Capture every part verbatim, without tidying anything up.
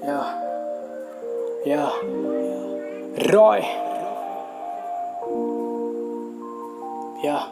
Yeah, yeah, Roy, yeah,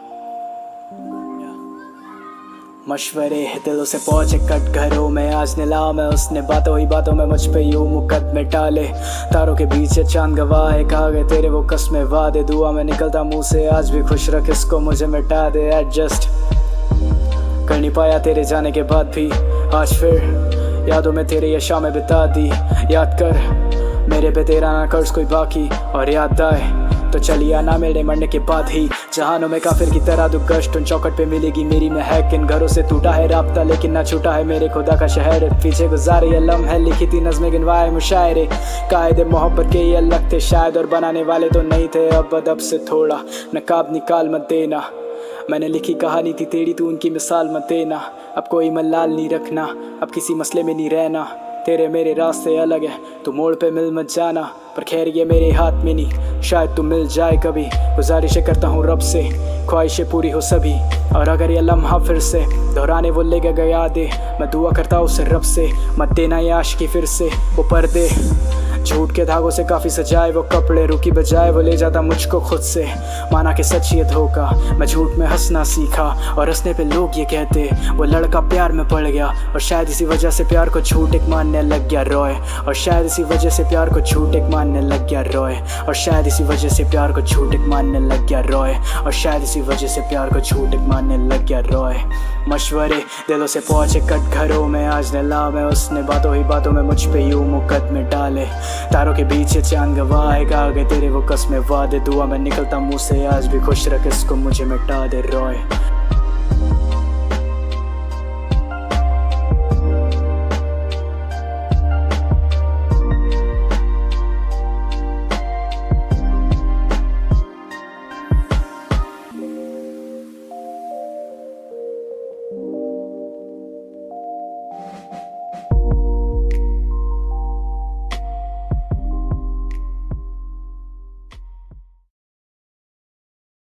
मशवरे दिलों से पहुंचे कट घरों में, आज नीला में उसने बातों ही बातों में मुझ पे यूं मुकदमे टाले। तारों के बीच चांद गवाह है, खा गए तेरे वो कस्में वादे, दुआ में निकलता मुंह से आज भी खुश रख इसको मुझे मिटा दे। एडजस्ट कर नहीं पाया तेरे जाने के बाद भी, आज फिर यादों में तेरे ये शामें बिता दी। याद कर मेरे पे तेरा ना कर्ज कोई बाकी, और याद आए तो चलिए ना मेरे मरने के बाद ही। जहानों में काफिर की तरह दो गश्त, उन चौकट पे मिलेगी मेरी महक। इन घरों से टूटा है राब्ता लेकिन ना छूटा है मेरे खुदा का शहर। पीछे गुजारे ये लम्हे, लिखी थी नज़्में गिनवाए मुशायरे, कायदे मोहब्बत के ये अलग थे शायद, और बनाने वाले तो नहीं थे। अब अदब से थोड़ा नकाब निकाल मत देना, मैंने लिखी कहानी थी तेरी तू उनकी मिसाल मत देना। अब कोई मलाल नहीं रखना, अब किसी मसले में नहीं रहना, तेरे मेरे रास्ते अलग है तू मोड़ पे मिल मत जाना। पर खैर ये मेरे हाथ में नहीं, शायद तू मिल जाए कभी। गुजारिशें करता हूँ रब से ख्वाहिशें पूरी हो सभी, और अगर ये लम्हा फिर से दोहराने वो ले गया याद दे, मैं दुआ करता हूँ उसे रब से मत देना ये आशिकी फिर से। वो पर्दे झूठ के धागों से काफ़ी सजाए वो कपड़े, रुकी बजाए वो ले जाता मुझको खुद से। माना कि सच ये धोखा, मैं झूठ में हंसना सीखा, और हंसने पे लोग ये कहते वो लड़का प्यार में पड़ गया, और शायद इसी वजह से प्यार को झूठ एक मानने लग गया रॉय। और शायद इसी वजह से प्यार को झूठ एक मानने लग गया रॉय। और शायद इसी वजह से प्यार को झूठ एक मानने लग गया रॉय। और शायद इसी वजह से प्यार को झूठ एक मानने लग गया रॉय। मशवरे दिलों से पहुंचे कट घरों में, आज नीला में उसने बातों ही बातों में मुझ पे यूं मुकदमे डाले। तारों के बीच चांद गवाह है, खा गए तेरे वो कस्में वादे, दुआ में निकलता मुंह से आज भी खुश रख इसको मुझे मिटा दे रॉय।